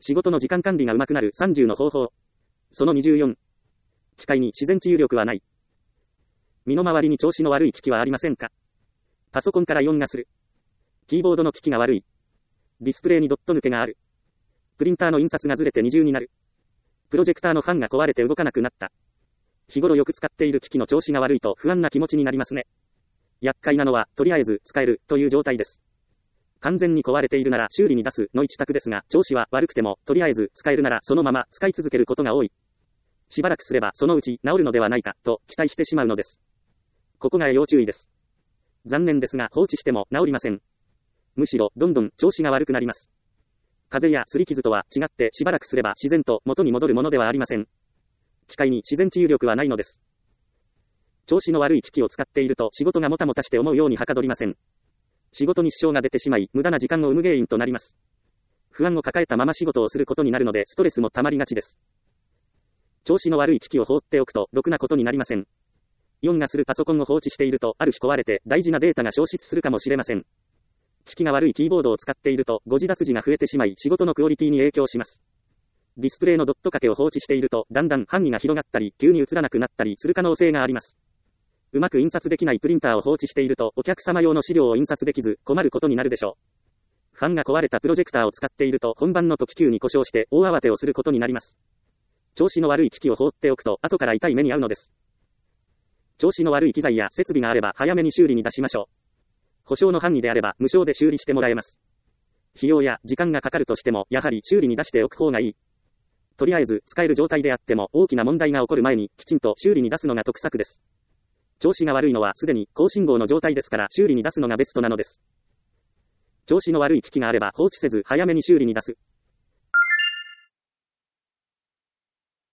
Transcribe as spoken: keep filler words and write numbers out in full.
仕事の時間管理が上手くなるさんじゅうの方法。そのにじゅうよん。機械に自然治癒力はない。身の回りに調子の悪い機器はありませんか？パソコンからイオンがする。キーボードの機器が悪い。ディスプレイにドット抜けがある。プリンターの印刷がずれて二重になる。プロジェクターのファンが壊れて動かなくなった。日頃よく使っている機器の調子が悪いと不安な気持ちになりますね。厄介なのは、とりあえず使えるという状態です。完全に壊れているなら修理に出すの一択ですが、調子は悪くても、とりあえず使えるならそのまま使い続けることが多い。しばらくすればそのうち治るのではないかと期待してしまうのです。ここが要注意です。残念ですが放置しても治りません。むしろどんどん調子が悪くなります。風邪や擦り傷とは違ってしばらくすれば自然と元に戻るものではありません。機械に自然治癒力はないのです。調子の悪い機器を使っていると仕事がもたもたして思うようにはかどりません。仕事に支障が出てしまい、無駄な時間を生む原因となります。不安を抱えたまま仕事をすることになるので、ストレスも溜まりがちです。調子の悪い機器を放っておくと、ろくなことになりません。イオンがするパソコンを放置していると、ある日壊れて、大事なデータが消失するかもしれません。機器が悪いキーボードを使っていると、誤字脱字が増えてしまい、仕事のクオリティに影響します。ディスプレイのドット掛けを放置していると、だんだん範囲が広がったり、急に映らなくなったりする可能性があります。うまく印刷できないプリンターを放置していると、お客様用の資料を印刷できず、困ることになるでしょう。ファンが壊れたプロジェクターを使っていると、本番の時急に故障して、大慌てをすることになります。調子の悪い機器を放っておくと、後から痛い目に遭うのです。調子の悪い機材や設備があれば、早めに修理に出しましょう。保証の範囲であれば、無償で修理してもらえます。費用や時間がかかるとしても、やはり修理に出しておく方がいい。とりあえず、使える状態であっても、大きな問題が起こる前に、きちんと修理に出すのが得策です。調子が悪いのはすでに高信号の状態ですから修理に出すのがベストなのです。調子の悪い機器があれば放置せず早めに修理に出す。